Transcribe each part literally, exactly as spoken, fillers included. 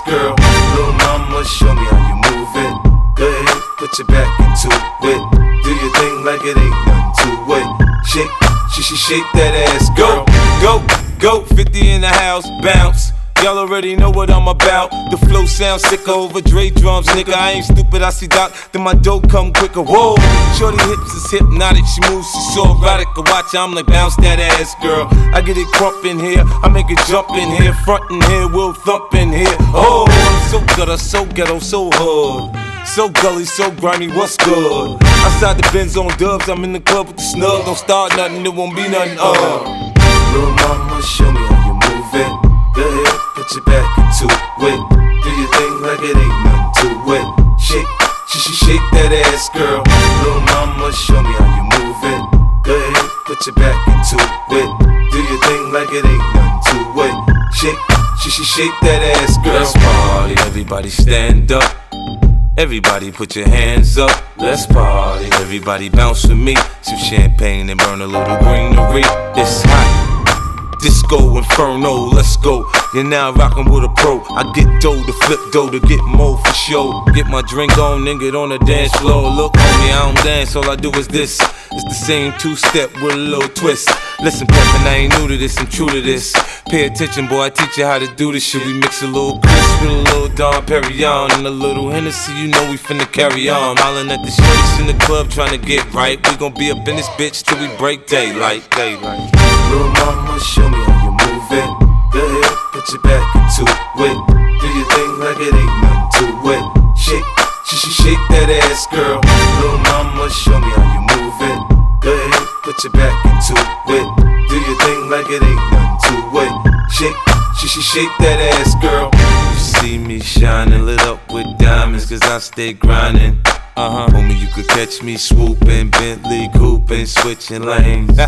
girl. Little mama, show me how you move it. Go ahead, put your back into it. Do your thing like it ain't nothing to it. Shake, she she shake that ass, girl. Go, go, go, fifty in the house, bounce. Y'all already know what I'm about. The flow sounds sicker over Dre drums, nigga. I ain't stupid, I see Doc, then my dough come quicker. Whoa, shorty hips is hypnotic, she moves, she's so erotic. I watch her, I'm like, bounce that ass, girl. I get it crump in here, I make it jump in here, front in here, we'll thump in here. Oh, I'm so gutter, so ghetto, so hood. So gully, so grimy, what's good? Outside the Benz on dubs, I'm in the club with the snug. Don't start nothing, it won't be nothing, uh. Little mama, show me how you move it. Go ahead, put your back into it. Do your thing like it ain't nothing to it. Shake, she she shake that ass, girl. Little mama, show me how you move it. Go ahead, put your back into it. Do your thing like it ain't nothing to it. Shake, she she shake that ass, girl. Let's party, everybody stand up. Everybody put your hands up, let's party. Everybody bounce with me, some champagne and burn a little greenery. It's hot, disco inferno, let's go. You're now rockin' with a pro. I get dough to flip dough to get more for show. Get my drink on and get on the dance floor. Look homie, I don't dance, all I do is this. It's the same two-step with a little twist. Listen, Peppin', I ain't new to this, I'm true to this. Pay attention, boy, I teach you how to do this shit. We mix a little Chris with a little Dom Perignon and a little Hennessy, you know we finna carry on. Hollin' at the shorties in the club trying to get right. We gon' be up in this bitch till we break daylight, daylight. Little mama, show me how you move it. Go ahead, put your back into it. Do your thing like it ain't nothing to it. Shake, she she shake that ass, girl. Little mama, show me how you move it. Go ahead, put your back into it. Do your thing like it ain't nothing to it. Shake, she she shake that ass, girl. You see me shining, lit up with diamonds, cause I stay grinding. Uh-huh. Homie, you could catch me swooping, Bentley cooping, switching lanes.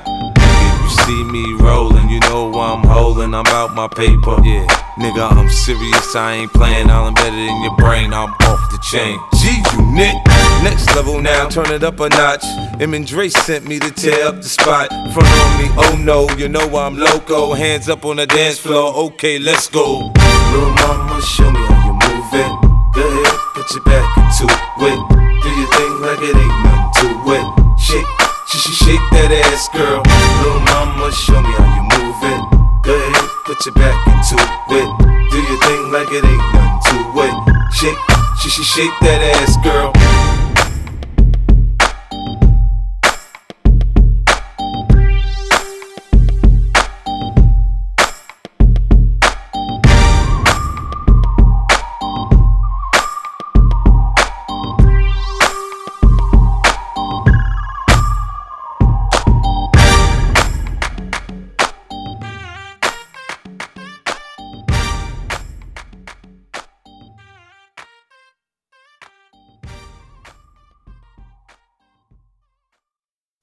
If you see me rolling, you know I'm holding, I'm out my paper. Yeah, nigga, I'm serious, I ain't playing, I'll embed it in your brain, I'm off the chain. G-Unit, next level now, turn it up a notch. M and Dre sent me to tear up the spot. Front on me, oh no, you know I'm loco. Hands up on the dance floor, okay, let's go. Little mama, show me how you move it. Go ahead, put your back into it. Do your thing like it ain't nothing to it. Shake, she she shake that ass, girl. Little mama, show me how you move it. Go ahead, put your back into it. Do your thing like it ain't nothing to it. Shake, she she shake that ass, girl.